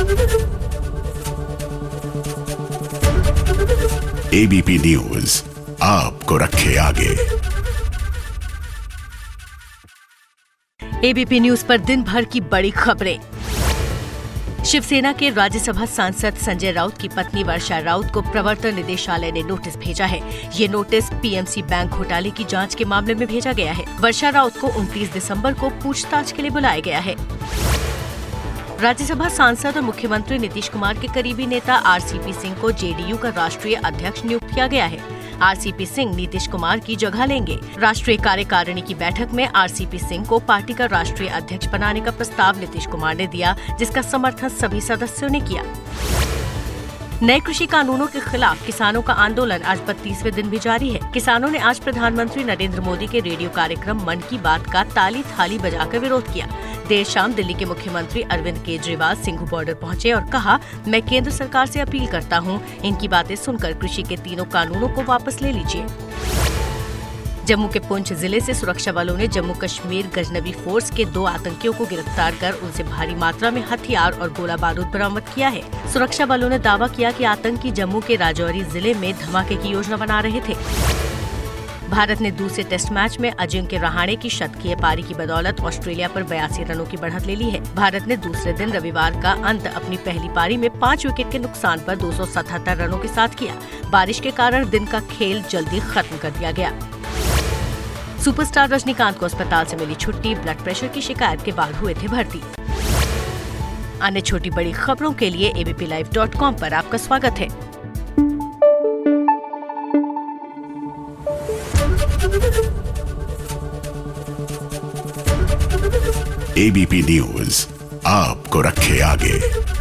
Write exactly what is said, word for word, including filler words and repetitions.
ABP news आपको रखे आगे। एबीपी न्यूज पर दिन भर की बड़ी खबरें। शिवसेना के राज्यसभा सांसद संजय राउत की पत्नी वर्षा राउत को प्रवर्तन निदेशालय ने नोटिस भेजा है। ये नोटिस पीएमसी बैंक घोटाले की जांच के मामले में भेजा गया है। वर्षा राउत को उनतीस दिसंबर को पूछताछ के लिए बुलाया गया है। राज्यसभा सांसद और मुख्यमंत्री नीतीश कुमार के करीबी नेता आरसीपी सिंह को जेडीयू का राष्ट्रीय अध्यक्ष नियुक्त किया गया है। आरसीपी सिंह नीतीश कुमार की जगह लेंगे। राष्ट्रीय कार्यकारिणी की बैठक में आरसीपी सिंह को पार्टी का राष्ट्रीय अध्यक्ष बनाने का प्रस्ताव नीतीश कुमार ने दिया, जिसका समर्थन सभी सदस्यों ने किया। नए कृषि कानूनों के खिलाफ किसानों का आंदोलन आज बत्तीसवें दिन भी जारी है। किसानों ने आज प्रधानमंत्री नरेंद्र मोदी के रेडियो कार्यक्रम मन की बात का ताली थाली बजाकर विरोध किया। देर शाम दिल्ली के मुख्यमंत्री अरविंद केजरीवाल सिंघू बॉर्डर पहुंचे और कहा, मैं केंद्र सरकार से अपील करता हूं, इनकी बातें सुनकर कृषि के तीनों कानूनों को वापस ले लीजिए। जम्मू के पुंछ जिले से सुरक्षा बलों ने जम्मू कश्मीर गजनवी फोर्स के दो आतंकियों को गिरफ्तार कर उनसे भारी मात्रा में हथियार और गोला बारूद बरामद किया है। सुरक्षा बलों ने दावा किया कि आतंकी जम्मू के राजौरी जिले में धमाके की योजना बना रहे थे। भारत ने दूसरे टेस्ट मैच में अजिंक्य रहाणे की शतकीय पारी की बदौलत ऑस्ट्रेलिया पर बयासी रनों की बढ़त ले ली है। भारत ने दूसरे दिन रविवार का अंत अपनी पहली पारी में पाँच विकेट के नुकसान पर दो सौ सतहत्तर रनों के साथ किया। बारिश के कारण दिन का खेल जल्दी खत्म कर दिया गया। सुपरस्टार रजनीकांत को अस्पताल से मिली छुट्टी, ब्लड प्रेशर की शिकायत के बाद हुए थे भर्ती। अन्य छोटी बड़ी खबरों के लिए एबीपी लाइव डॉट कॉम पर आपका स्वागत है। एबीपी न्यूज आपको रखे आगे।